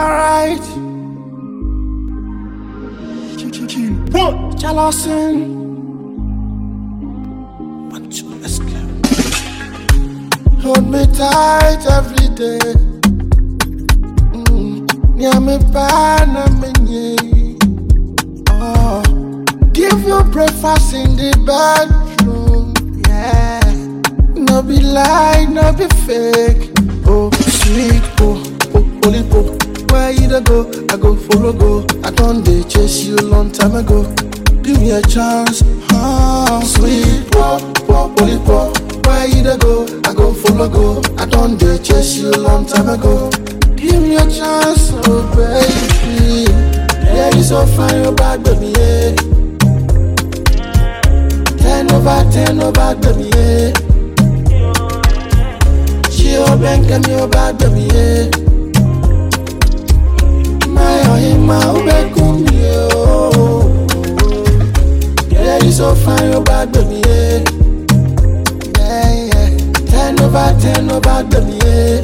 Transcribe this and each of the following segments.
Alright. What? Jalosin. 1, 2, let's go. Hold me tight every day. Near me pan and me. Oh, give you breakfast in the bedroom. Yeah. No be lie, no be fake. Oh, sweet, oh, holy, oh. Where you da go? I go follow go. I don't dey chase you long time ago. Give me a chance, sweet, oh, holy, oh. Where you da go? I go follow go. I don't dey chase you long time ago. Give me a chance, oh baby. Yeah, you so fine, oh bad baby, yeah. 10 over 10, oh bad baby, yeah. She oh bank and me oh bad baby, yeah. My oh him, my oh back on me, oh. Yeah, you so fine, oh bad baby, yeah. Yeah, yeah. 10 over 10, oh bad baby, yeah.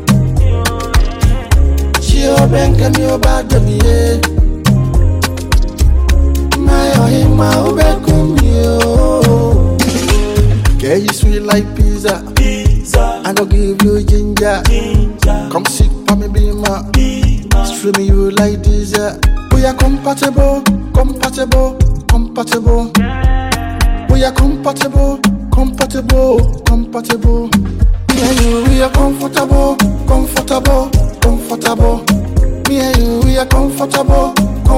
Oh, bank and me, oh, bad baby, yeah. My, oh, him, my, oh, back on me, oh. Girl, you sweet like pizza. I don't give you ginger. Come sit for me, be my. Stream you like this, yeah. We are compatible. We are compatible. Me and you, we are comfortable. Me and you, we are comfortable.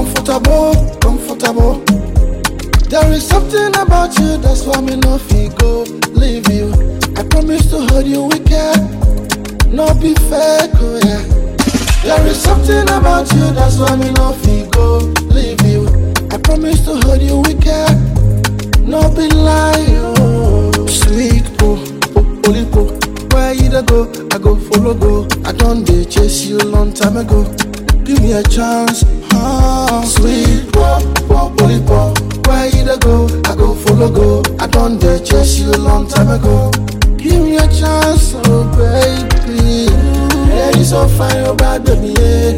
There is something about you, that's why me no feel go leave you. I promise to hold you wicked, no be fake, oh yeah. There is something about you, that's why me no feel go leave you. I promise to hold you wicked, no be lie, oh. Sweet, oh, holy, oh. Where you da go? I go follow go. I don't dey chase you long time ago. Give me a chance, sweet pop, holy pop. Where you da go? I go follow go. I don't dey chase you long time ago. Give me a chance, oh baby. Yeah, you so fine, oh bad baby, yeah.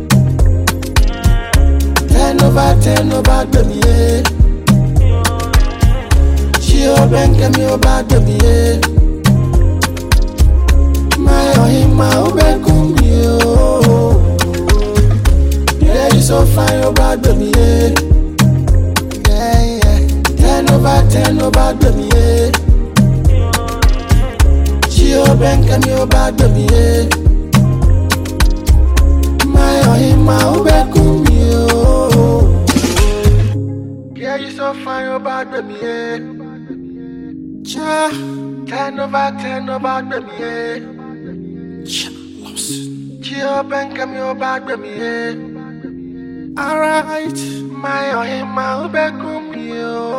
10 over 10, oh bad baby, yeah. She oh bank and me, oh bad baby, yeah. My oh him, my oh back on me, oh. Yeah, you so fine, oh bad baby, yeah. Yeah, yeah. 10 over 10, oh bad baby, yeah. She oh bank and me, oh bad baby, yeah. My oh him, my oh back on me, oh. Yeah, you so fine, oh bad baby, yeah. Cha, 10 over 10, oh bad baby, yeah. Chill bank and me oh bad baby, yeah. Alright, my oh him, my oh back on me, oh.